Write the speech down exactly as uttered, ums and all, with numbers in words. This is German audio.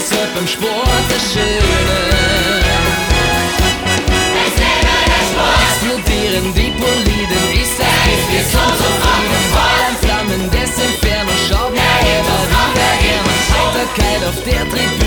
Deshalb beim Sport das Schöne. Es lebe der Sport! Explodieren die Boliden, ist das Gift, wir sind zufrieden. Feuer Flammen des Inferno, schaut mir immer wieder her. Heiterkeit auf der Tribüne.